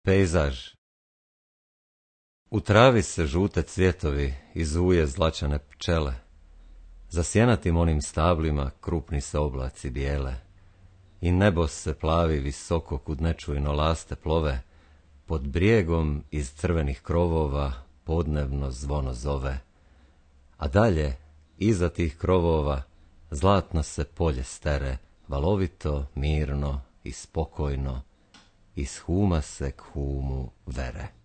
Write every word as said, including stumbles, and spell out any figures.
Pejzaž. U travi se žute cvjetovi i zuje zlačane pčele. Za sjenatim onim stablima krupni se oblaci bijele. I nebo se plavi visoko kud nečujno laste plove. Pod brijegom iz crvenih krovova podnevno zvono zove. A dalje, iza tih krovova, zlatno se polje stere, valovito, mirno i spokojno, iz huma se k humu vere.